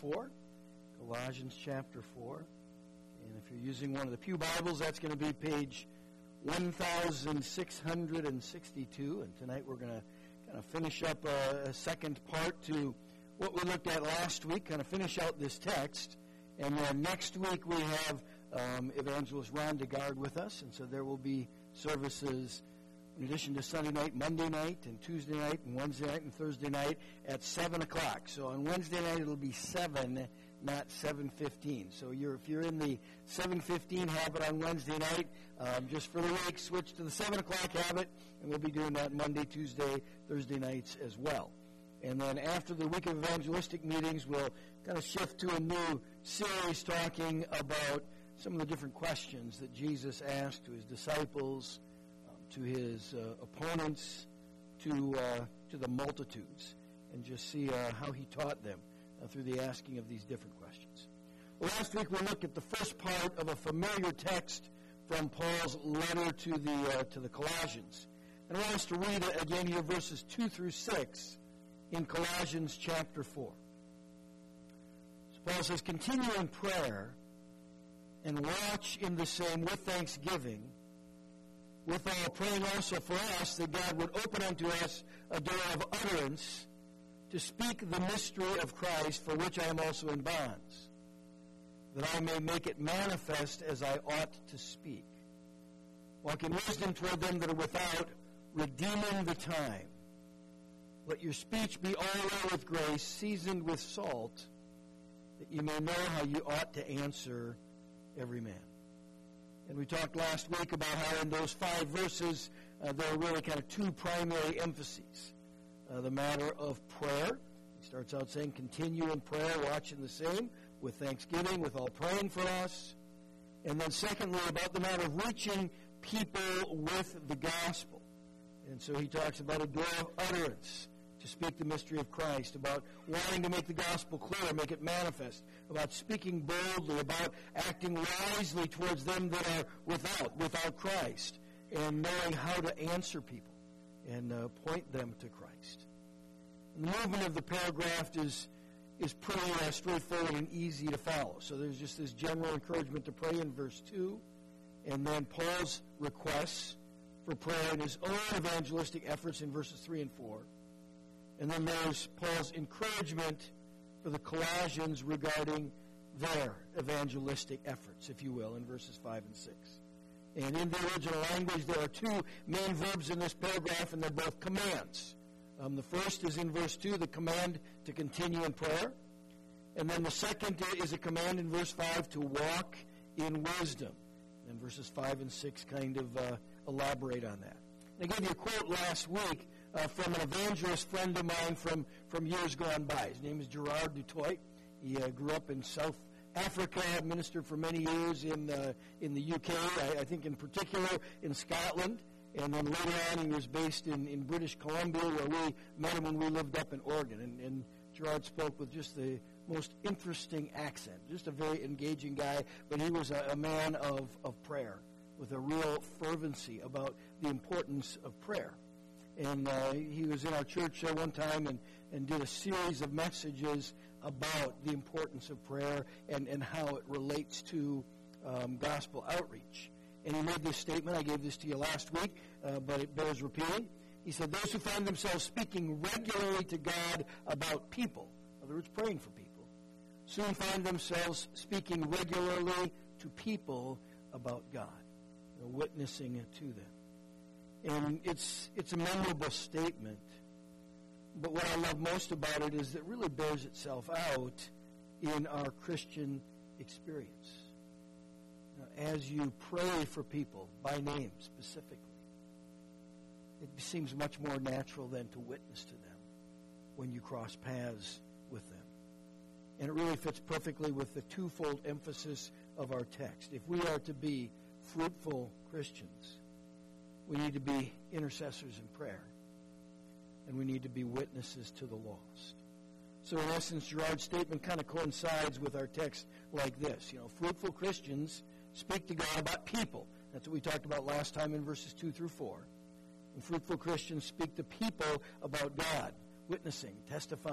4. Colossians chapter 4. And if you're using one of the Pew Bibles, that's going to be page 1662. And tonight we're going to kind of finish up a second part to what we looked at last week, kind of finish out this text. And then next week we have Evangelist Ron DeGard with us. And so there will be services in addition to Sunday night, Monday night, and Tuesday night, and Wednesday night, and Thursday night at 7 o'clock. So on Wednesday night it'll be 7, not 7:15. So if you're in the 7:15 habit on Wednesday night, just for the week, switch to the 7 o'clock habit, and we'll be doing that Monday, Tuesday, Thursday nights as well. And then after the week of evangelistic meetings, we'll kind of shift to a new series talking about some of the different questions that Jesus asked to his disciples, to his opponents, to the multitudes, and just see how he taught them through the asking of these different questions. Well, last week we looked at the first part of a familiar text from Paul's letter to the Colossians. And I want us to read again here verses 2 through 6 in Colossians chapter 4. So Paul says, "Continue in prayer and watch in the same with thanksgiving, withal praying also for us that God would open unto us a door of utterance to speak the mystery of Christ, for which I am also in bonds, that I may make it manifest as I ought to speak. Walk in wisdom toward them that are without, redeeming the time. Let your speech be all with grace, seasoned with salt, that you may know how you ought to answer every man." And we talked last week about how in those 5 verses there are really kind of 2 primary emphases. The matter of prayer. He starts out saying, "Continue in prayer, watch in the same, with thanksgiving, with all praying for us." And then secondly, about the matter of reaching people with the gospel. And so he talks about a door of utterance to speak the mystery of Christ, about wanting to make the gospel clear, make it manifest, about speaking boldly, about acting wisely towards them that are without Christ, and knowing how to answer people and point them to Christ. And the movement of the paragraph is pretty straightforward and easy to follow. So there's just this general encouragement to pray in verse 2, and then Paul's requests for prayer and his own evangelistic efforts in verses 3 and 4. And then there's Paul's encouragement for the Colossians regarding their evangelistic efforts, if you will, in verses 5 and 6. And in the original language, there are 2 main verbs in this paragraph, and they're both commands. The first is in verse 2, the command to continue in prayer. And then the second is a command in verse 5 to walk in wisdom. And verses 5 and 6 kind of elaborate on that. I gave you a quote last week from an evangelist friend of mine from years gone by. His name is Gerard Dutoit. He grew up in South Africa, ministered for many years in the UK, I think in particular in Scotland. And then later on he was based in British Columbia, where we met him when we lived up in Oregon. And Gerard spoke with just the most interesting accent, just a very engaging guy. But he was a man of prayer, with a real fervency about the importance of prayer. And he was in our church one time and did a series of messages about the importance of prayer and how it relates to gospel outreach. And he made this statement. I gave this to you last week, but it bears repeating. He said, "Those who find themselves speaking regularly to God about people," in other words, praying for people, "soon find themselves speaking regularly to people about God," witnessing to them. And it's a memorable statement. But what I love most about it is that it really bears itself out in our Christian experience. As you pray for people by name specifically, it seems much more natural than to witness to them when you cross paths with them. And it really fits perfectly with the twofold emphasis of our text. If we are to be fruitful Christians, we need to be intercessors in prayer, and we need to be witnesses to the lost. So in essence, Gerard's statement kind of coincides with our text like this. Fruitful Christians speak to God about people. That's what we talked about last time in verses 2 through 4. And fruitful Christians speak to people about God, witnessing, testifying,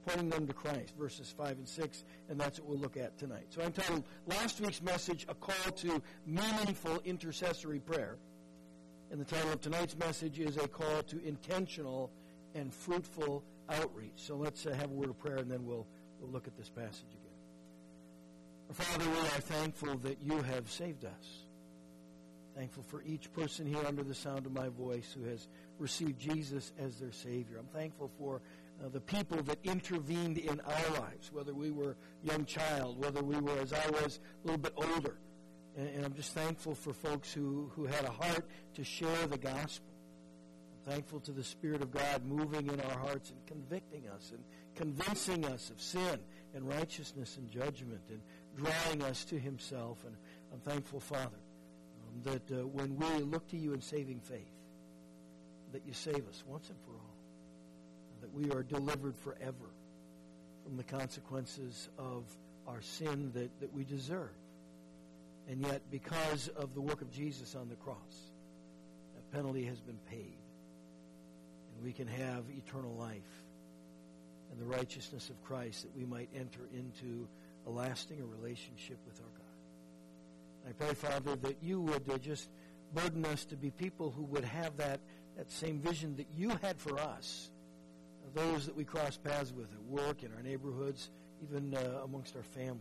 pointing them to Christ, verses 5 and 6, and that's what we'll look at tonight. So I entitled last week's message, A Call to Meaningful Intercessory Prayer. And the title of tonight's message is A Call to Intentional and Fruitful Outreach. So let's have a word of prayer, and then we'll look at this passage again. Our Father, we are thankful that you have saved us. Thankful for each person here under the sound of my voice who has received Jesus as their Savior. I'm thankful for the people that intervened in our lives, whether we were a young child, whether we were, as I was, a little bit older. And I'm just thankful for folks who had a heart to share the gospel. I'm thankful to the Spirit of God moving in our hearts and convicting us and convincing us of sin and righteousness and judgment and drawing us to himself. And I'm thankful, Father, that when we look to you in saving faith, that you save us once and for all, that we are delivered forever from the consequences of our sin that we deserve. And yet, because of the work of Jesus on the cross, that penalty has been paid. And we can have eternal life and the righteousness of Christ, that we might enter into a lasting relationship with our God. I pray, Father, that you would just burden us to be people who would have that same vision that you had for us, those that we cross paths with at work, in our neighborhoods, even amongst our families,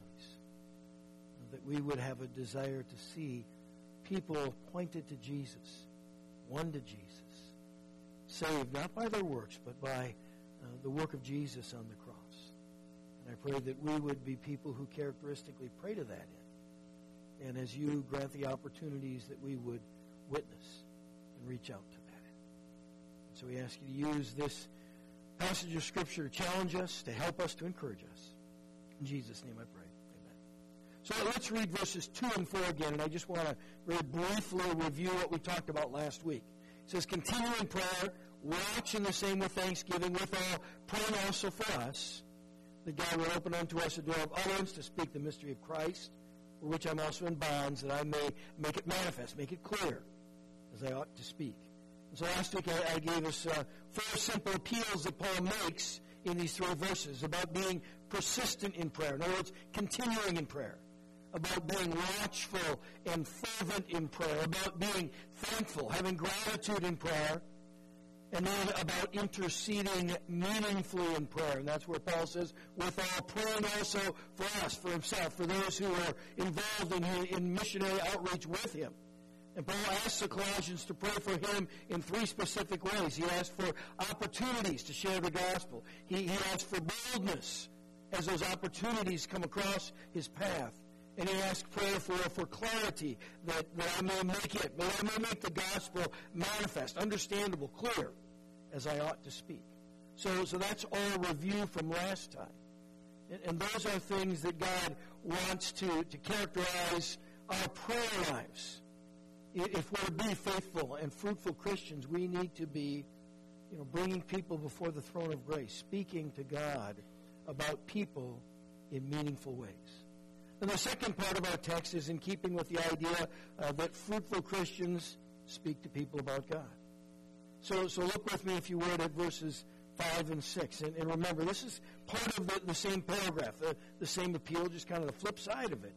that we would have a desire to see people pointed to Jesus, won to Jesus, saved not by their works, but by the work of Jesus on the cross. And I pray that we would be people who characteristically pray to that end. And as you grant the opportunities, that we would witness and reach out to that end. And so we ask you to use this passage of Scripture to challenge us, to help us, to encourage us. In Jesus' name I pray. Amen. So let's read verses 2 and 4 again, and I just want to very briefly review what we talked about last week. It says, continue in prayer, watch in the same with thanksgiving, with all praying also for us, that God will open unto us a door of utterance to speak the mystery of Christ, for which I'm also in bonds, that I may make it manifest, make it clear, as I ought to speak. And so last week I gave us 4 simple appeals that Paul makes in these 3 verses about being persistent in prayer. In other words, continuing in prayer. About being watchful and fervent in prayer. About being thankful, having gratitude in prayer. And then about interceding meaningfully in prayer. And that's where Paul says, with all praying also for us, for himself, for those who are involved in missionary outreach with him. And Paul asks the Colossians to pray for him in 3 specific ways. He asks for opportunities to share the gospel. He asks for boldness as those opportunities come across his path. And he asks prayer for clarity, that I may make it, that I may make the gospel manifest, understandable, clear, as I ought to speak. So that's all review from last time. And those are things that God wants to characterize our prayer lives. If we're to be faithful and fruitful Christians, we need to be, bringing people before the throne of grace, speaking to God about people in meaningful ways. And the second part of our text is in keeping with the idea that fruitful Christians speak to people about God. So look with me, if you would, at verses 5 and 6. And remember, this is part of the same paragraph, the same appeal, just kind of the flip side of it.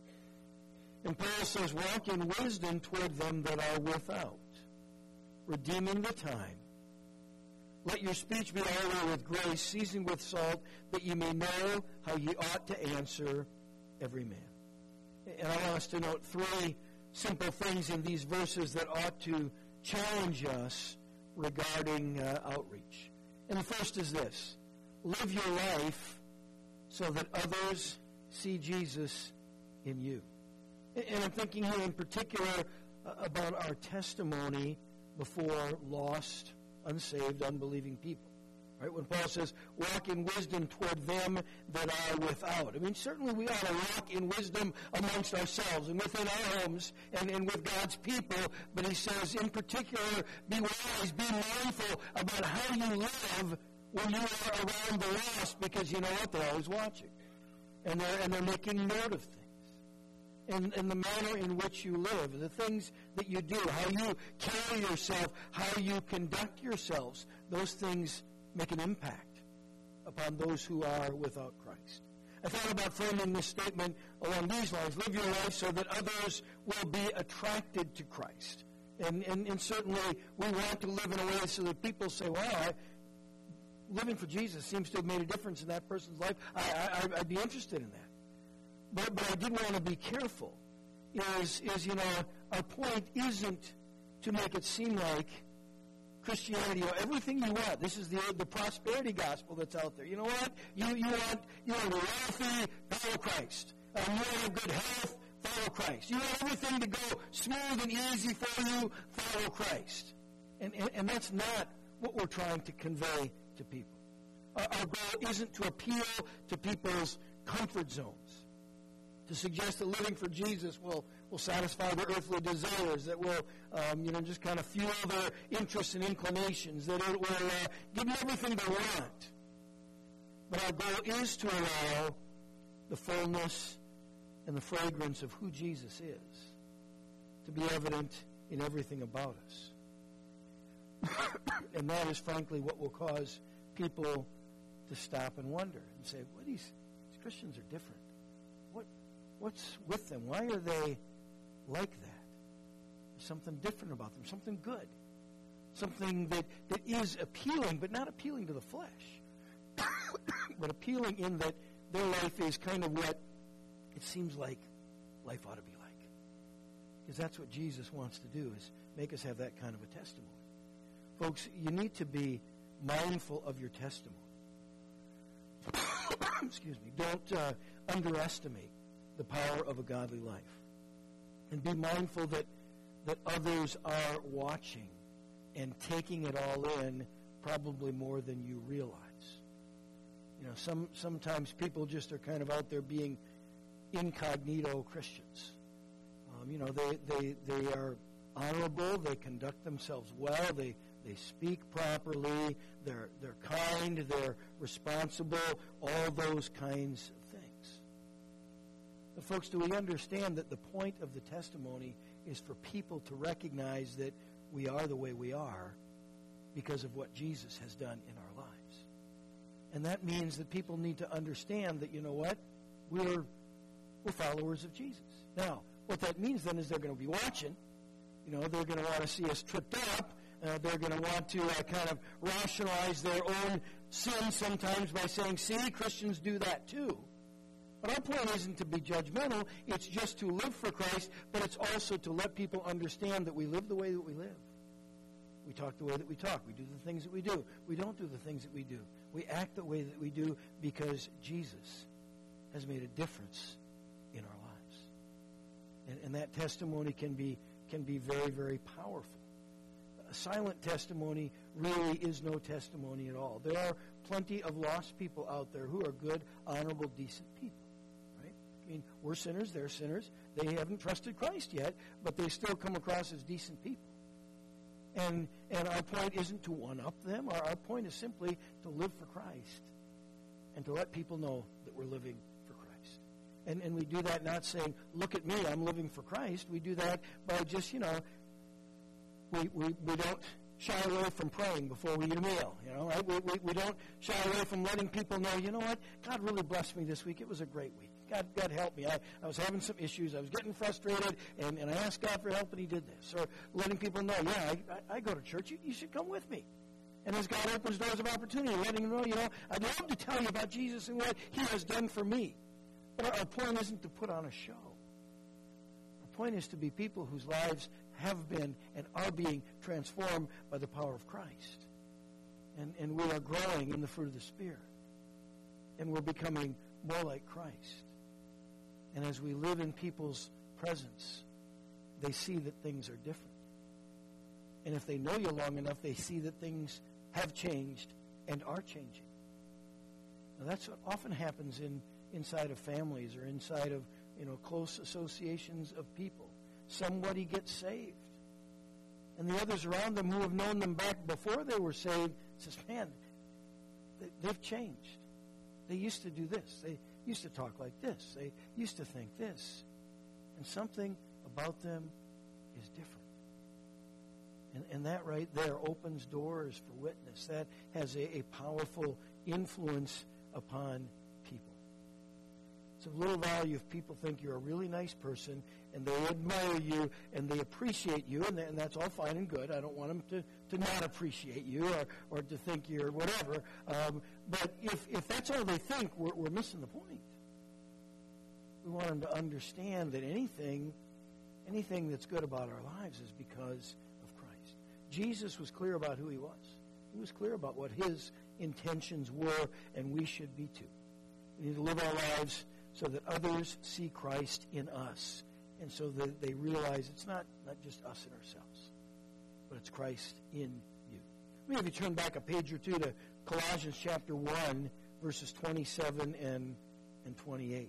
And Paul says, walk in wisdom toward them that are without, redeeming the time. Let your speech be ordered with grace, seasoned with salt, that you may know how ye ought to answer every man. And I want us to note 3 simple things in these verses that ought to challenge us regarding outreach. And the first is this: live your life so that others see Jesus in you. And I'm thinking here in particular about our testimony before lost, unsaved, unbelieving people. Right? When Paul says, walk in wisdom toward them that are without. I mean, certainly we ought to walk in wisdom amongst ourselves and within our homes and with God's people. But he says, in particular, be wise, be mindful about how you live when you are around the lost, because you know what? They're always watching. And they're making note of things. And the manner in which you live, the things that you do, how you carry yourself, how you conduct yourselves, those things make an impact upon those who are without Christ. I thought about framing this statement along these lines. Live your life so that others will be attracted to Christ. And certainly we want to live in a way so that people say, wow, living for Jesus seems to have made a difference in that person's life. I'd be interested in that. But I did want to be careful. Our point isn't to make it seem like Christianity, everything you want. This is the prosperity gospel that's out there. You know what? You want to be wealthy, follow Christ. You want to have good health, follow Christ. You want everything to go smooth and easy for you, follow Christ. And that's not what we're trying to convey to people. Our goal isn't to appeal to people's comfort zones, to suggest that living for Jesus will satisfy their earthly desires, that will just kind of fuel their interests and inclinations, that it will give them everything they want. But our goal is to allow the fullness and the fragrance of who Jesus is to be evident in everything about us. And that is, frankly, what will cause people to stop and wonder and say, well, these Christians are different. What's with them? Why are they like that? There's something different about them, something good, something that is appealing, but not appealing to the flesh, but appealing in that their life is kind of what it seems like life ought to be like. Because that's what Jesus wants to do, is make us have that kind of a testimony. Folks, you need to be mindful of your testimony. Excuse me. Don't underestimate the power of a godly life. And be mindful that others are watching and taking it all in probably more than you realize. Sometimes people just are kind of out there being incognito Christians. They are honorable. They conduct themselves well. They speak properly. They're kind. They're responsible. All those kinds of things. But folks, do we understand that the point of the testimony is for people to recognize that we are the way we are because of what Jesus has done in our lives? And that means that people need to understand that, you know what? We're followers of Jesus. Now, what that means then is they're going to be watching. They're going to want to see us tripped up. They're going to want to kind of rationalize their own sin sometimes by saying, see, Christians do that too. But our point isn't to be judgmental. It's just to live for Christ, but it's also to let people understand that we live the way that we live. We talk the way that we talk. We do the things that we do. We don't do the things that we do. We act the way that we do because Jesus has made a difference in our lives. And that testimony can be very, very powerful. A silent testimony really is no testimony at all. There are plenty of lost people out there who are good, honorable, decent people. Right? I mean, we're sinners, they're sinners. They haven't trusted Christ yet, but they still come across as decent people. And our point isn't to one-up them. Our point is simply to live for Christ and to let people know that we're living for Christ. And we do that not saying, look at me, I'm living for Christ. We do that by just, we don't shy away from praying before we eat a meal. Right? We don't shy away from letting people know, you know what, God really blessed me this week. It was a great week. God helped me. I was having some issues. I was getting frustrated, and I asked God for help, and He did this. Or letting people know, I go to church. You should come with me. And as God opens doors of opportunity, letting them know, I'd love to tell you about Jesus and what He has done for me. But our point isn't to put on a show. Our point is to be people whose lives have been and are being transformed by the power of Christ. And we are growing in the fruit of the Spirit. And we're becoming more like Christ. And as we live in people's presence, they see that things are different. And if they know you long enough, they see that things have changed and are changing. Now, that's what often happens inside of families or inside of close associations of people. Somebody gets saved. And the others around them who have known them back before they were saved says, man, they've changed. They used to do this. They used to talk like this. They used to think this. And something about them is different. And that right there opens doors for witness. That has a powerful influence upon people. It's of little value if people think you're a really nice person and they admire you and they appreciate you, and that's all fine and good. I don't want them to not appreciate you or to think you're whatever. But if that's all they think, we're missing the point. We want them to understand that anything that's good about our lives is because of Christ. Jesus was clear about who he was. He was clear about what his intentions were, and we should be too. We need to live our lives so that others see Christ in us, and so that they realize it's not just us and ourselves, but it's Christ in you. Let me have you turn back a page or two to Colossians chapter 1, verses 27 and 28.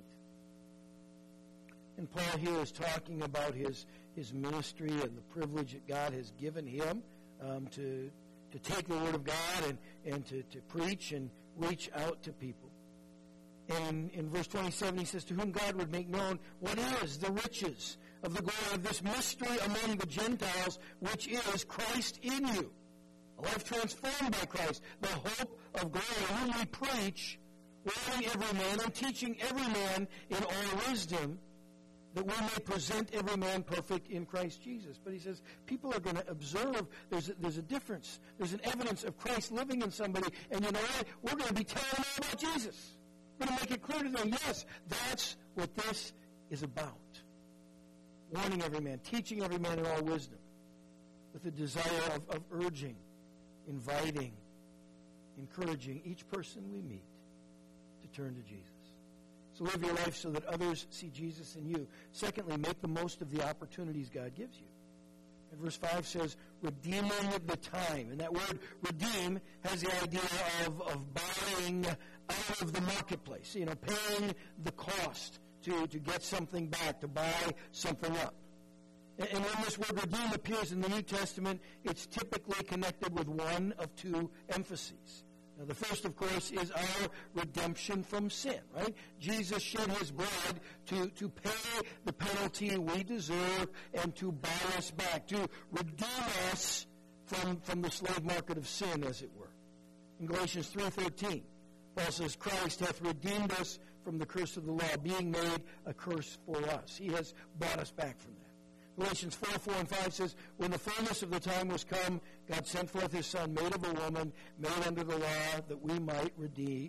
And Paul here is talking about his ministry and the privilege that God has given him to take the Word of God and to preach and reach out to people. And in verse 27 he says, to whom God would make known what is the riches of the glory of this mystery among the Gentiles, which is Christ in you. A life transformed by Christ, the hope of glory, whom we preach, warning every man and teaching every man in all wisdom, that we may present every man perfect in Christ Jesus. But he says people are going to observe there's a difference. There's an evidence of Christ living in somebody. And you know what? We're going to be telling them about Jesus. We're going to make it clear to them, yes, that's what this is about. Warning every man, teaching every man in all wisdom, with the desire of urging, inviting, encouraging each person we meet to turn to Jesus. So live your life so that others see Jesus in you. Secondly, make the most of the opportunities God gives you. And verse 5 says, redeeming the time. And that word redeem has the idea of buying out of the marketplace, paying the cost to get something back, to buy something up. And when this word redeem appears in the New Testament, it's typically connected with one of two emphases. Now, the first, of course, is our redemption from sin, right? Jesus shed his blood to pay the penalty we deserve and to buy us back, to redeem us from the slave market of sin, as it were. In Galatians 3:13, Paul says, Christ hath redeemed us from the curse of the law, being made a curse for us. He has bought us back from that. Galatians 4 and 5 says, when the fullness of the time was come, God sent forth his Son, made of a woman, made under the law, that we might redeem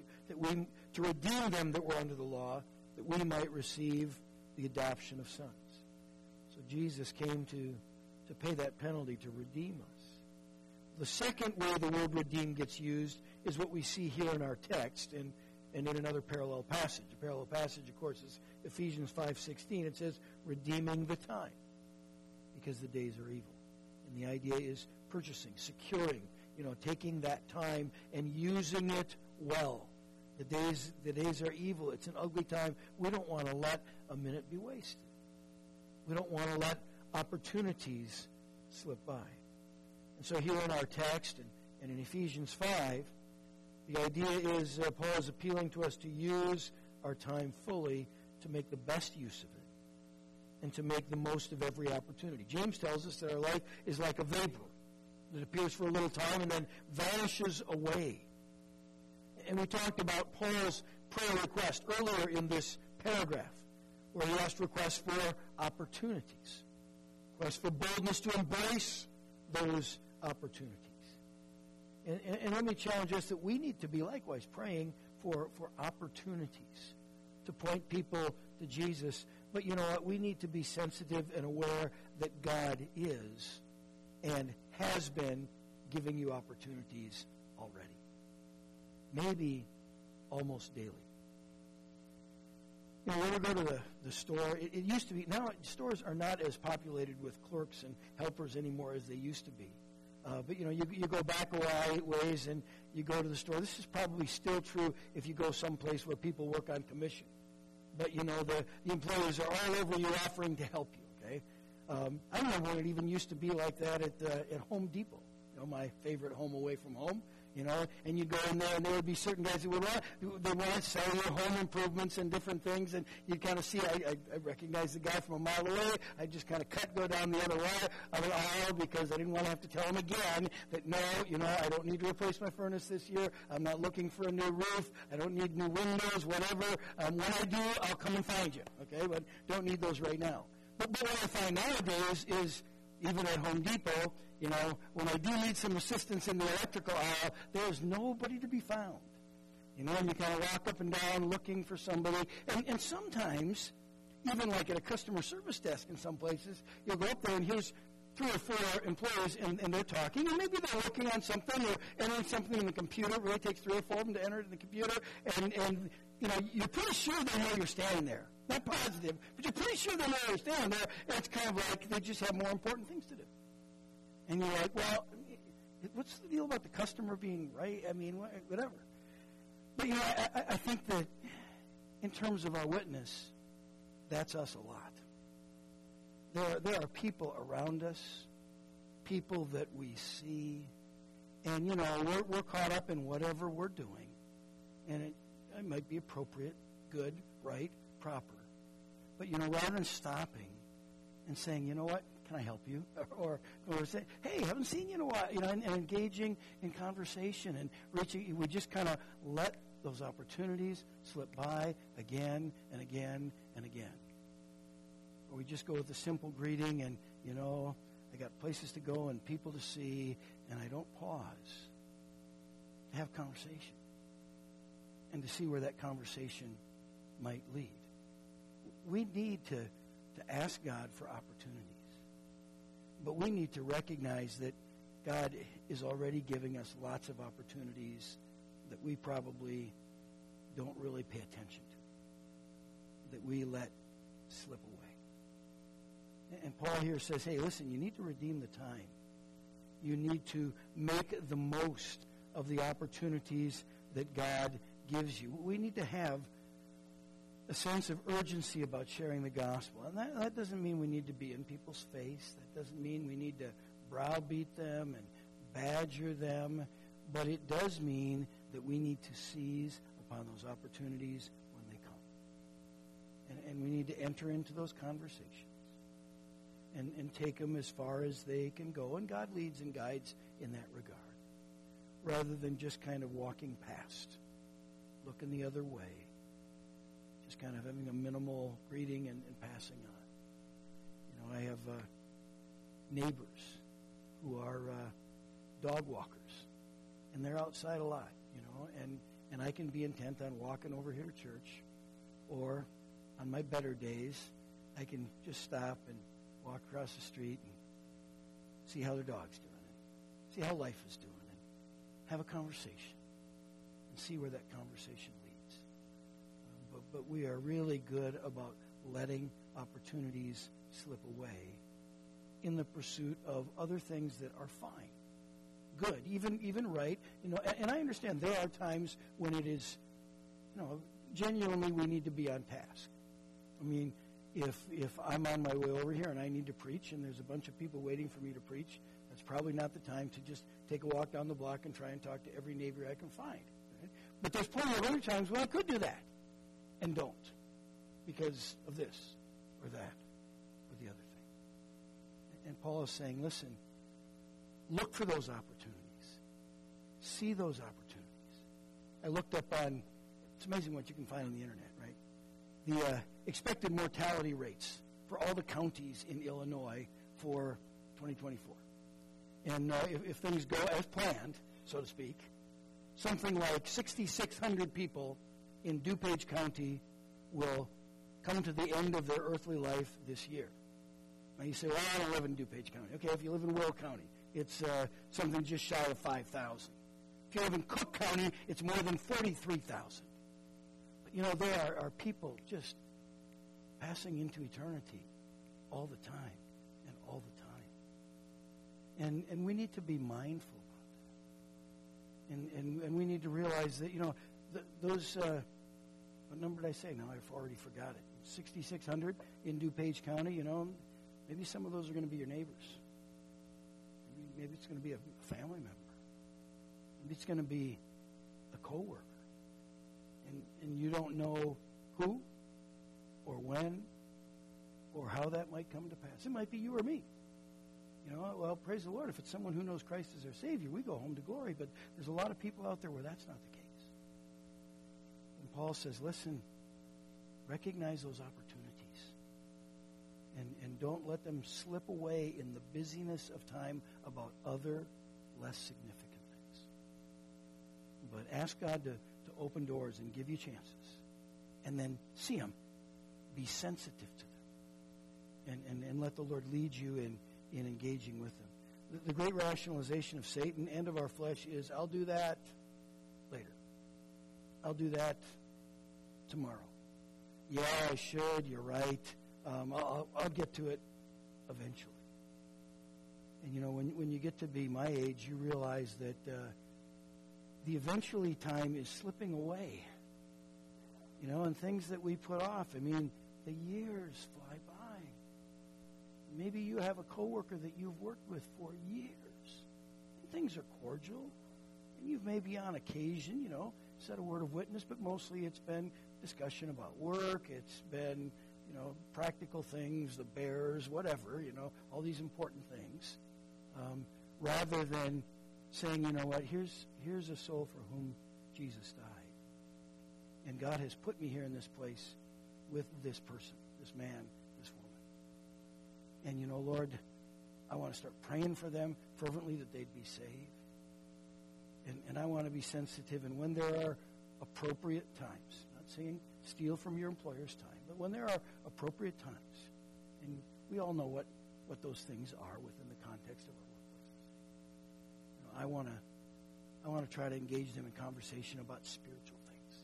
them that were under the law, that we might receive the adoption of sons. So Jesus came to pay that penalty, to redeem us. The second way the word redeem gets used is what we see here in our text and in another parallel passage. A parallel passage, of course, is Ephesians 5:16. It says, redeeming the time, because the days are evil. And the idea is purchasing, securing, taking that time and using it well. The days are evil. It's an ugly time. We don't want to let a minute be wasted. We don't want to let opportunities slip by. And so here in our text and in Ephesians 5, the idea is Paul is appealing to us to use our time fully, to make the best use of it, and to make the most of every opportunity. James tells us that our life is like a vapor that appears for a little time and then vanishes away. And we talked about Paul's prayer request earlier in this paragraph, where he asked requests for opportunities, requests for boldness to embrace those opportunities. And let me challenge us that we need to be likewise praying for opportunities to point people to Jesus. But you know what? We need to be sensitive and aware that God is and has been giving you opportunities already. Maybe almost daily. When we go to the store, it used to be, now stores are not as populated with clerks and helpers anymore as they used to be. But you go back a ways and you go to the store. This is probably still true if you go someplace where people work on commission. But, the employees are all over you offering to help you, okay? I remember when it even used to be like that at Home Depot. My favorite home away from home. and you'd go in there, and there would be certain guys who would want to sell you home improvements and different things, and you'd kind of see, I recognize the guy from a mile away. I just kind of go down the other aisle because I didn't want to have to tell him again that, no, I don't need to replace my furnace this year. I'm not looking for a new roof. I don't need new windows, whatever. When I do, I'll come and find you, okay? But don't need those right now. But what I find nowadays is, even at Home Depot, when I do need some assistance in the electrical aisle, there's nobody to be found. And you kind of walk up and down looking for somebody. And sometimes, even like at a customer service desk in some places, you'll go up there and here's 3 or 4 employees and they're talking, and maybe they're working on something or entering something in the computer. It really takes 3 or 4 of them to enter it in the computer. And you're pretty sure they know you're standing there. Not positive, but you're pretty sure they know you're standing there. And it's kind of like they just have more important things to do. And you're like, well, what's the deal about the customer being right? I mean, whatever. But, I think that in terms of our witness, that's us a lot. There are people around us, people that we see, and, we're caught up in whatever we're doing. And it might be appropriate, good, right, proper. But, rather than stopping and saying, you know what, can I help you? Or say, hey, haven't seen you in a while, and engaging in conversation and reaching, we just kind of let those opportunities slip by again and again and again. Or we just go with a simple greeting and, I got places to go and people to see, and I don't pause to have conversation and to see where that conversation might lead. We need to ask God for opportunities. But we need to recognize that God is already giving us lots of opportunities that we probably don't really pay attention to, that we let slip away. And Paul here says, hey, listen, you need to redeem the time. You need to make the most of the opportunities that God gives you. We need to have a sense of urgency about sharing the gospel. And that doesn't mean we need to be in people's face. That doesn't mean we need to browbeat them and badger them. But it does mean that we need to seize upon those opportunities when they come. And we need to enter into those conversations and take them as far as they can go. And God leads and guides in that regard, rather than just kind of walking past, looking the other way, just kind of having a minimal greeting and passing on. I have neighbors who are dog walkers, and they're outside a lot, and I can be intent on walking over here to church, or on my better days, I can just stop and walk across the street and see how their dog's doing, and see how life is doing, and have a conversation, and see where that conversation leads. But we are really good about letting opportunities slip away in the pursuit of other things that are fine, good, even right. And I understand there are times when it is, genuinely we need to be on task. I mean, if I'm on my way over here and I need to preach and there's a bunch of people waiting for me to preach, that's probably not the time to just take a walk down the block and try and talk to every neighbor I can find. Right? But there's plenty of other times when I could do that. And don't, because of this or that or the other thing. And Paul is saying, listen, look for those opportunities. See those opportunities. I looked up on, it's amazing what you can find on the internet, right? The expected mortality rates for all the counties in Illinois for 2024. And if things go as planned, so to speak, something like 6,600 people in DuPage County will come to the end of their earthly life this year. Now you say, well, I don't live in DuPage County. Okay, if you live in Will County, it's something just shy of 5,000. If you live in Cook County, it's more than 43,000. But there are people just passing into eternity all the time and all the time. And we need to be mindful about that. And we need to realize that, those... what number did I say? Now I've already forgot it. 6,600 in DuPage County, maybe some of those are going to be your neighbors. Maybe it's going to be a family member. Maybe it's going to be a coworker. And you don't know who or when or how that might come to pass. It might be you or me. Well, praise the Lord. If it's someone who knows Christ as their Savior, we go home to glory. But there's a lot of people out there where that's not the case. And Paul says, listen, recognize those opportunities. And don't let them slip away in the busyness of time about other, less significant things. But ask God to open doors and give you chances. And then see them. Be sensitive to them. And let the Lord lead you in engaging with them. The great rationalization of Satan and of our flesh is, I'll do that later. I'll do that tomorrow. Yeah, I should. You're right. I'll get to it eventually. And when you get to be my age, you realize that the eventually time is slipping away. And things that we put off. I mean, the years fly by. Maybe you have a coworker that you've worked with for years. And things are cordial. And you've maybe on occasion, said a word of witness, but mostly it's been discussion about work. It's been, practical things, the Bears, whatever, all these important things. Rather than saying, here's a soul for whom Jesus died. And God has put me here in this place with this person, this man, this woman. And, Lord, I want to start praying for them fervently that they'd be saved. And I want to be sensitive. And when there are appropriate times, not saying steal from your employer's time, but when there are appropriate times, and we all know what those things are within the context of our workplaces. I want to try to engage them in conversation about spiritual things.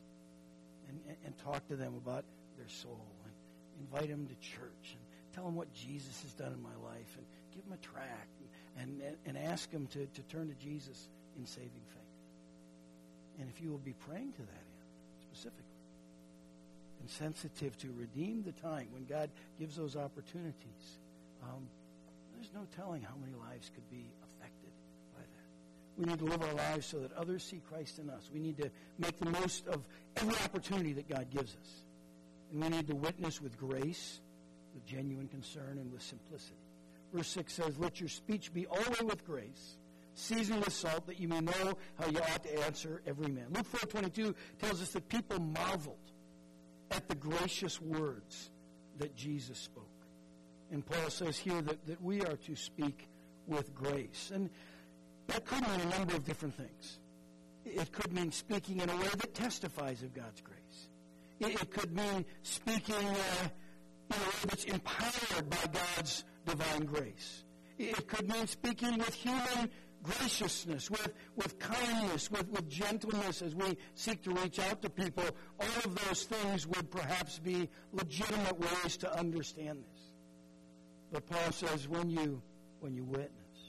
And talk to them about their soul and invite them to church and tell them what Jesus has done in my life and give them a tract and ask them to turn to Jesus in saving faith. And if you will be praying to that end specifically and sensitive to redeem the time when God gives those opportunities, there's no telling how many lives could be affected by that. We need to live our lives so that others see Christ in us. We need to make the most of every opportunity that God gives us. And we need to witness with grace, with genuine concern, and with simplicity. Verse 6 says, let your speech be always with grace, seasoned with salt, that you may know how you ought to answer every man. Luke 4:22 tells us that people marveled at the gracious words that Jesus spoke. And Paul says here that we are to speak with grace. And that could mean a number of different things. It could mean speaking in a way that testifies of God's grace. It could mean speaking in a way that's empowered by God's divine grace. It could mean speaking with human graciousness, with kindness, with gentleness as we seek to reach out to people. All of those things would perhaps be legitimate ways to understand this. But Paul says when you witness,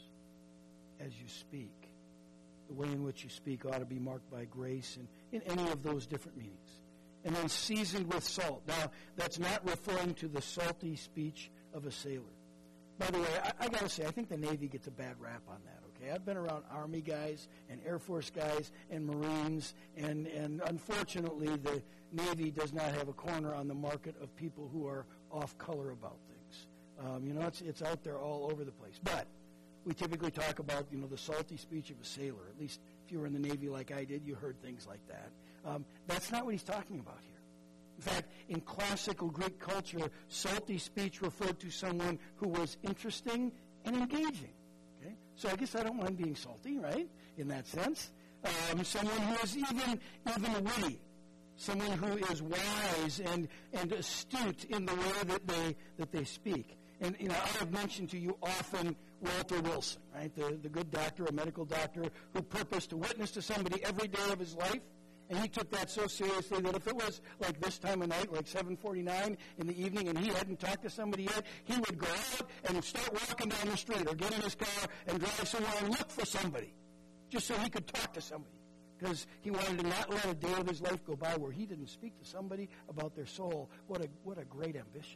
as you speak, the way in which you speak ought to be marked by grace and in any of those different meanings. And then seasoned with salt. Now, that's not referring to the salty speech of a sailor. By the way, I got to say, I think the Navy gets a bad rap on that, okay? I've been around Army guys and Air Force guys and Marines, and unfortunately, the Navy does not have a corner on the market of people who are off-color about things. It's out there all over the place. But we typically talk about, the salty speech of a sailor. At least if you were in the Navy like I did, you heard things like that. That's not what he's talking about here. In fact, in classical Greek culture, salty speech referred to someone who was interesting and engaging. Okay? So I guess I don't mind being salty, right, in that sense. Someone who is even witty. Someone who is wise and astute in the way that they speak. And, I have mentioned to you often Walter Wilson, right, the good doctor, a medical doctor, who purposed to witness to somebody every day of his life. And he took that so seriously that if it was like this time of night, like 7:49 in the evening, and he hadn't talked to somebody yet, he would go out and start walking down the street or get in his car and drive somewhere and look for somebody just so he could talk to somebody. Because he wanted to not let a day of his life go by where he didn't speak to somebody about their soul. What a great ambition.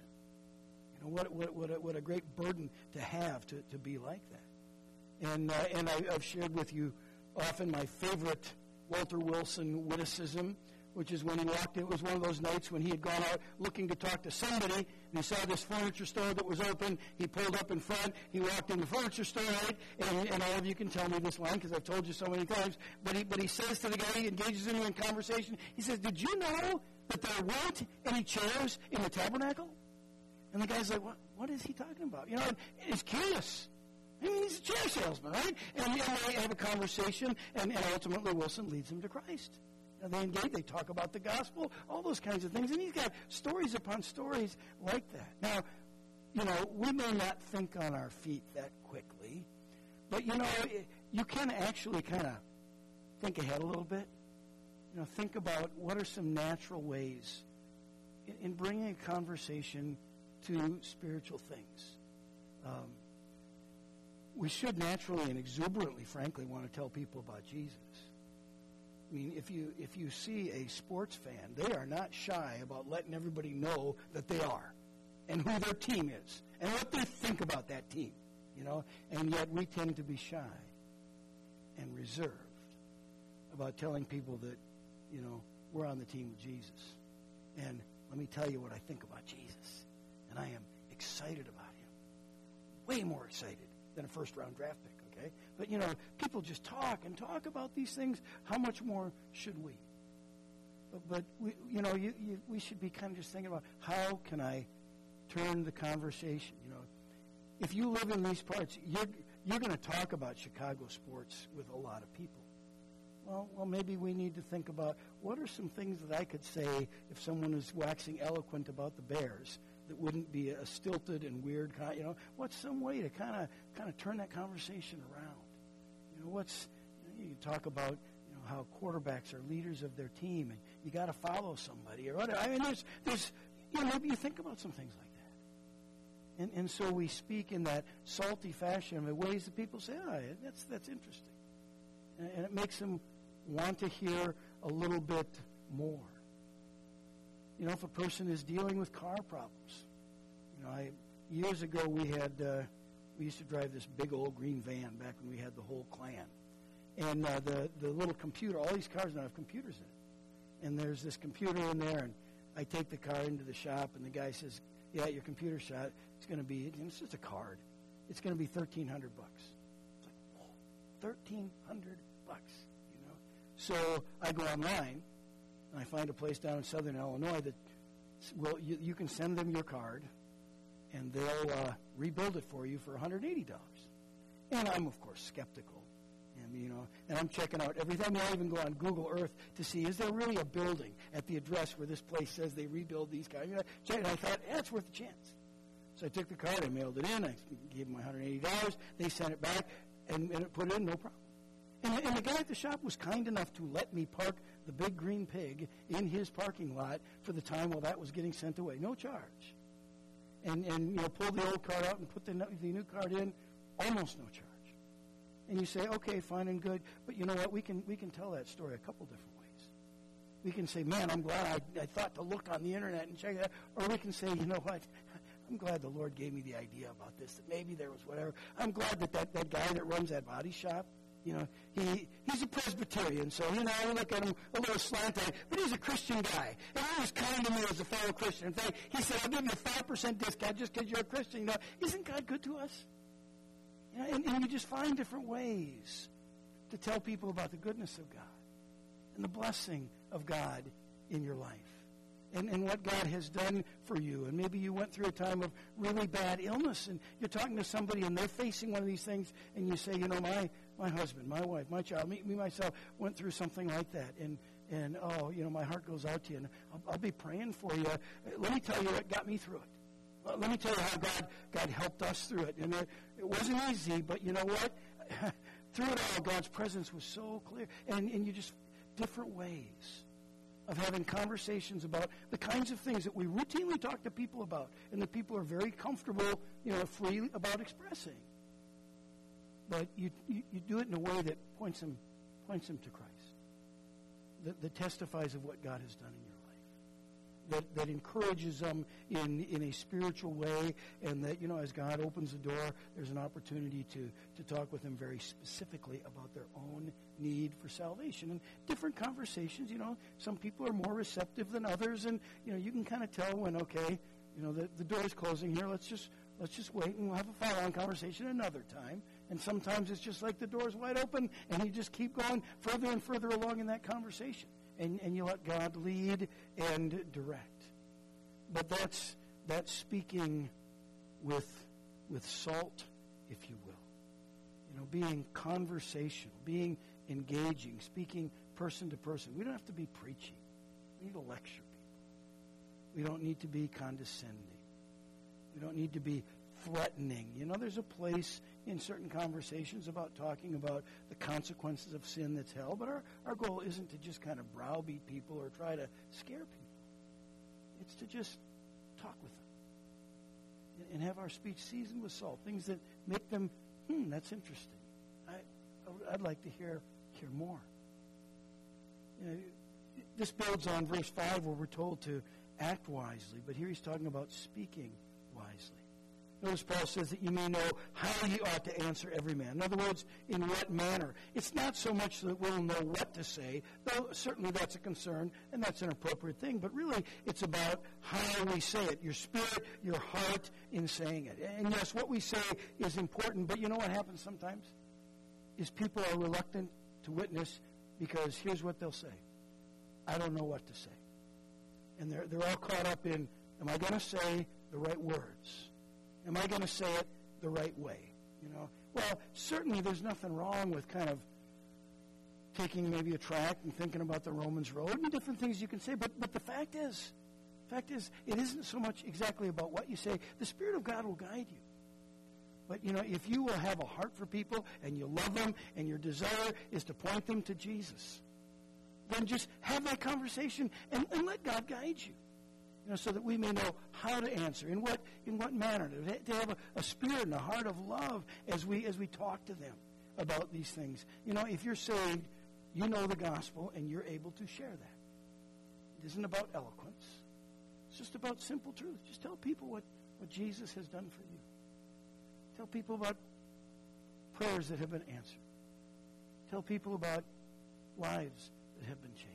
What a great burden to have to be like that. And I've shared with you often my favorite Walter Wilson witticism, which is when he walked in. It was one of those nights when he had gone out looking to talk to somebody, and he saw this furniture store that was open. He pulled up in front. He walked in the furniture store, right? And all of you can tell me this line because I've told you so many times. But he says to the guy, he engages him in conversation. He says, "Did you know that there weren't any chairs in the tabernacle?" And the guy's like, what is he talking about? You know, and he's curious. I mean, he's a chair salesman, right? And they have a conversation, and ultimately Wilson leads him to Christ. And they engage, they talk about the gospel, all those kinds of things. And he's got stories upon stories like that. Now, you know, we may not think on our feet that quickly, but, you know, you can actually kind of think ahead a little bit. You know, think about what are some natural ways in bringing a conversation to spiritual things. We should naturally and exuberantly, frankly, want to tell people about Jesus. I mean, if you see a sports fan, they are not shy about letting everybody know that they are and who their team is and what they think about that team, you know. And yet we tend to be shy and reserved about telling people that, you know, we're on the team with Jesus. And let me tell you what I think about Jesus. And I am excited about him. Way more excited than a first-round draft pick, okay? But, you know, people just talk and talk about these things. How much more should we? But we, you know, we should be kind of just thinking about how can I turn the conversation, you know. If you live in these parts, you're going to talk about Chicago sports with a lot of people. Well, maybe we need to think about what are some things that I could say if someone is waxing eloquent about the Bears that wouldn't be a stilted and weird, you know. What's some way to kind of turn that conversation around? You know, you talk about, you know, how quarterbacks are leaders of their team, and you got to follow somebody or whatever. I mean, there's you know, maybe you think about some things like that, and so we speak in that salty fashion in ways that people say, "Oh, that's interesting," and it makes them want to hear a little bit more. You know, if a person is dealing with car problems, you know, years ago we used to drive this big old green van back when we had the whole clan, and the little computer. All these cars now have computers in it, and there's this computer in there, and I take the car into the shop, and the guy says, "Yeah, your computer shot. It's going to be. It's just a card. It's going to be $1,300." It's like, whoa, $1,300, you know. So I go online. And I find a place down in southern Illinois that, well, you can send them your card, and they'll rebuild it for you for $180. And I'm, of course, skeptical. And, you know, and I'm checking out everything. I even go on Google Earth to see, is there really a building at the address where this place says they rebuild these cars? You know, and I thought, it's worth a chance. So I took the card, I mailed it in, I gave them my $180. They sent it back, and it put it in, no problem. And the guy at the shop was kind enough to let me park the big green pig in his parking lot for the time while that was getting sent away. No charge. And you know, pull the old card out and put the new card in, almost no charge. And you say, okay, fine and good, but you know what? We can tell that story a couple different ways. We can say, man, I'm glad I thought to look on the internet and check it out. Or we can say, you know what? I'm glad the Lord gave me the idea about this, that maybe there was whatever. I'm glad that guy that runs that body shop, you know, he's a Presbyterian, so, you know, I look at him a little slanted, but he's a Christian guy. And he was kind to me as a fellow Christian. In fact, he said, I'll give you a 5% discount just because you're a Christian. You know, isn't God good to us? You know, and you just find different ways to tell people about the goodness of God and the blessing of God in your life. And what God has done for you. And maybe you went through a time of really bad illness, and you're talking to somebody, and they're facing one of these things, and you say, you know, my husband, my wife, my child, me myself, went through something like that. And oh, you know, my heart goes out to you, and I'll be praying for you. Let me tell you what got me through it. Let me tell you how God helped us through it. And it wasn't easy, but you know what? Through it all, God's presence was so clear. And you just, different ways of having conversations about the kinds of things that we routinely talk to people about and that people are very comfortable, you know, free about expressing. But you do it in a way that points them to Christ, that testifies of what God has done in your life. that encourages them in a spiritual way, and that, as God opens the door, there's an opportunity to talk with them very specifically about their own need for salvation. And different conversations, some people are more receptive than others, and, you can kind of tell when, okay, the door's closing here, let's just wait and we'll have a follow-on conversation another time. And sometimes it's just like the door's wide open, and you just keep going further and further along in that conversation. And you let God lead and direct. But that's speaking with salt, if you will. Being conversational, being engaging, speaking person to person. We don't have to be preaching. We need to lecture people. We don't need to be condescending. We don't need to be threatening. There's a place in certain conversations about talking about the consequences of sin that's hell, but our goal isn't to just kind of browbeat people or try to scare people. It's to just talk with them and have our speech seasoned with salt, things that make them, that's interesting. I'd like to hear more. This builds on verse 5 where we're told to act wisely, but here he's talking about speaking wisely. Notice Paul says that you may know how you ought to answer every man. In other words, in what manner. It's not so much that we'll know what to say, though certainly that's a concern, and that's an appropriate thing, but really it's about how we say it, your spirit, your heart in saying it. And yes, what we say is important, but you know what happens sometimes? Is people are reluctant to witness because here's what they'll say. I don't know what to say. And they're all caught up in, am I going to say the right words? Am I going to say it the right way? Well, certainly there's nothing wrong with kind of taking maybe a tract and thinking about the Romans Road and different things you can say. But the fact is, it isn't so much exactly about what you say. The Spirit of God will guide you. But, if you will have a heart for people and you love them and your desire is to point them to Jesus, then just have that conversation and let God guide you. So that we may know how to answer, in what manner, to have a spirit and a heart of love as we talk to them about these things. If you're saved, you know the gospel and you're able to share that. It isn't about eloquence. It's just about simple truth. Just tell people what Jesus has done for you. Tell people about prayers that have been answered. Tell people about lives that have been changed.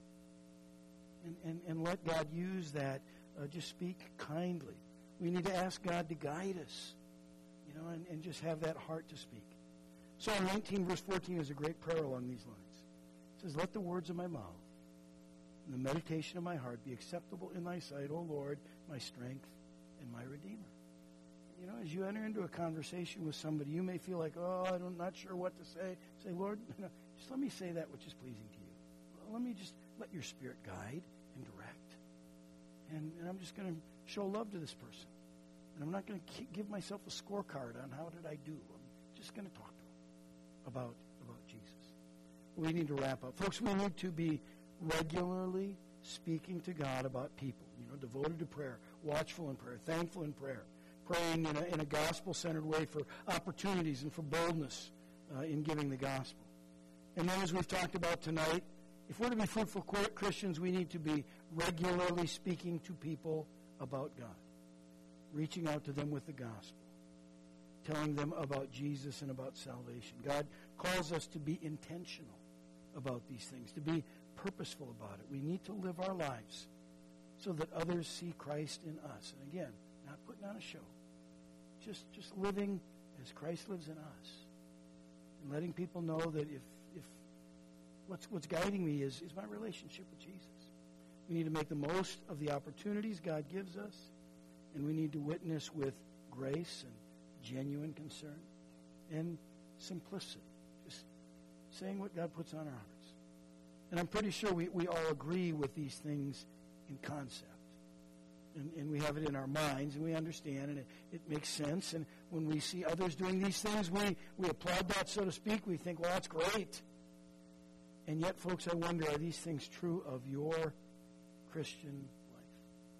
And let God use that. Just speak kindly. We need to ask God to guide us, and just have that heart to speak. Psalm 19, verse 14 is a great prayer along these lines. It says, let the words of my mouth and the meditation of my heart be acceptable in thy sight, O Lord, my strength and my Redeemer. As you enter into a conversation with somebody, you may feel like, I'm not sure what to say. Say, Lord, just let me say that which is pleasing to you. Let me just let your Spirit guide and direct. And I'm just going to show love to this person. And I'm not going to give myself a scorecard on how did I do. I'm just going to talk to them about Jesus. We need to wrap up. Folks, we need to be regularly speaking to God about people, devoted to prayer, watchful in prayer, thankful in prayer, praying in a gospel-centered way for opportunities and for boldness in giving the gospel. And then as we've talked about tonight, if we're to be fruitful Christians, we need to be regularly speaking to people about God, reaching out to them with the gospel, telling them about Jesus and about salvation. God calls us to be intentional about these things, to be purposeful about it. We need to live our lives so that others see Christ in us. And again, not putting on a show, just living as Christ lives in us, and letting people know that if what's guiding me is my relationship with Jesus. We need to make the most of the opportunities God gives us, and we need to witness with grace and genuine concern and simplicity, just saying what God puts on our hearts. And I'm pretty sure we all agree with these things in concept. And we have it in our minds, and we understand, and it makes sense. And when we see others doing these things, we applaud that, so to speak. We think, well, that's great. And yet, folks, I wonder, are these things true of your Christian life?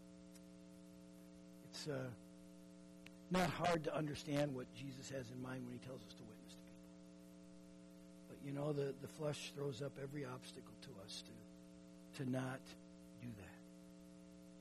It's not hard to understand what Jesus has in mind when he tells us to witness to people. But, the flesh throws up every obstacle to us to not do that.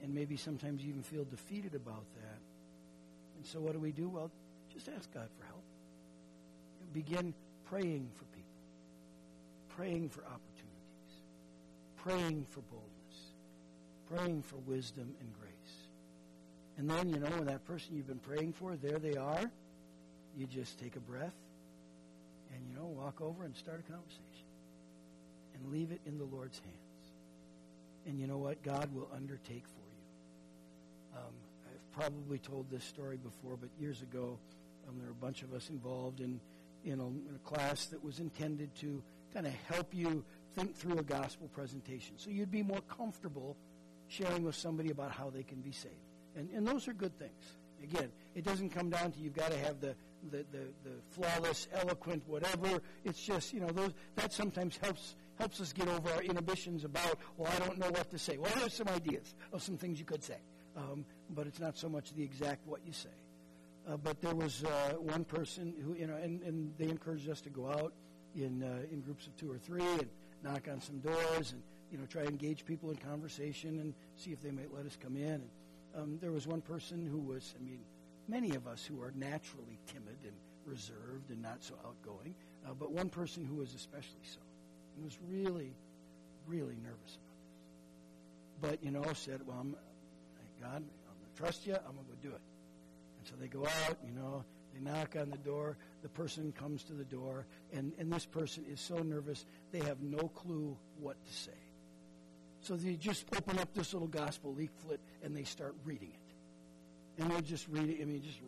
And maybe sometimes you even feel defeated about that. And so what do? Well, just ask God for help. Begin praying for people, praying for opportunities, praying for boldness, praying for wisdom and grace. And then, when that person you've been praying for, there they are, you just take a breath and, walk over and start a conversation and leave it in the Lord's hands. And you know what? God will undertake for you. I've probably told this story before, but years ago, there were a bunch of us involved in a class that was intended to kind of help you think through a gospel presentation. So you'd be more comfortable sharing with somebody about how they can be saved. And those are good things. Again, it doesn't come down to you've got to have the flawless, eloquent, whatever. It's just, that sometimes helps us get over our inhibitions about, well, I don't know what to say. Well, here's some ideas of some things you could say. But it's not so much the exact what you say. But there was one person who, and they encouraged us to go out in groups of 2 or 3 and knock on some doors and, try to engage people in conversation and see if they might let us come in. And there was one person who was, many of us who are naturally timid and reserved and not so outgoing, but one person who was especially so. He was really, really nervous about this. But, said, well, God, I'm going to trust you. I'm going to go do it. And so they go out, they knock on the door. The person comes to the door, and this person is so nervous, they have no clue what to say. So they just open up this little gospel leaflet, and they start reading it. And they're just reading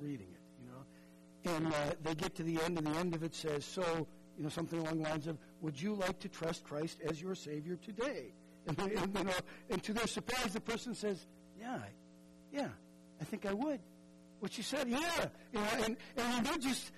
it, And they get to the end, and the end of it says, so, something along the lines of, would you like to trust Christ as your Savior today? And to their surprise, the person says, yeah, I think I would. What you said, yeah. And they're just,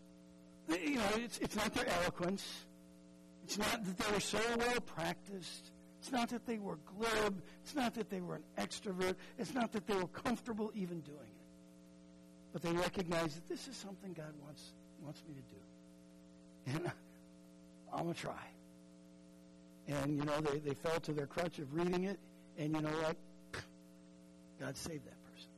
it's not their eloquence. It's not that they were so well practiced. It's not that they were glib. It's not that they were an extrovert. It's not that they were comfortable even doing it. But they recognize that this is something God wants me to do. And I'm going to try. And, they fell to their crutch of reading it. And you know what? God saved that person.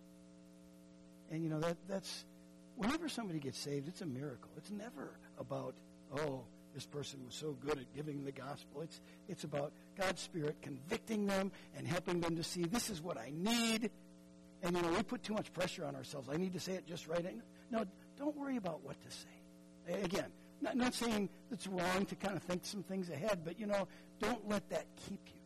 And, that's, whenever somebody gets saved, it's a miracle. It's never about, this person was so good at giving the gospel. It's about God's Spirit convicting them and helping them to see this is what I need. And, we put too much pressure on ourselves. I need to say it just right. No, don't worry about what to say. Again, not saying it's wrong to kind of think some things ahead, but, don't let that keep you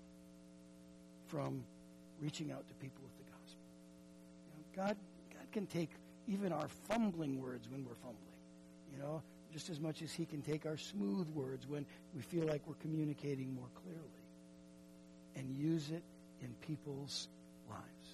from reaching out to people with the gospel. God can take even our fumbling words when we're fumbling, just as much as he can take our smooth words when we feel like we're communicating more clearly and use it in people's lives.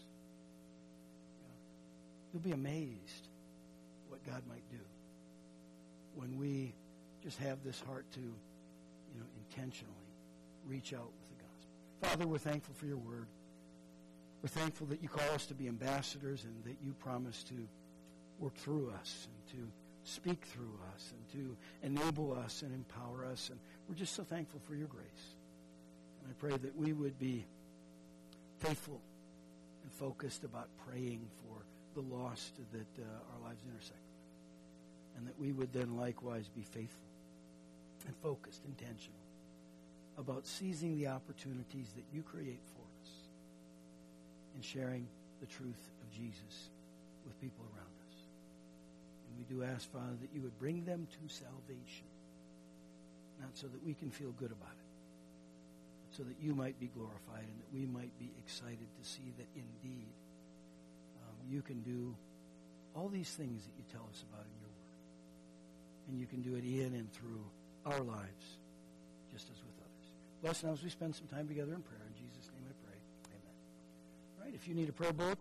You'll be amazed what God might do when we just have this heart to, intentionally reach out with the gospel. Father, we're thankful for your word. We're thankful that you call us to be ambassadors and that you promise to work through us and to speak through us and to enable us and empower us. And we're just so thankful for your grace. And I pray that we would be faithful and focused about praying for the lost that our lives intersect with. And that we would then likewise be faithful and focused, intentional about seizing the opportunities that you create for us and sharing the truth of Jesus with people around us. And we do ask, Father, that you would bring them to salvation, not so that we can feel good about it, but so that you might be glorified and that we might be excited to see that indeed you can do all these things that you tell us about in your word. And you can do it in and through our lives, just as with others. Bless now as we spend some time together in prayer. In Jesus' name I pray. Amen. All right, if you need a prayer bulletin,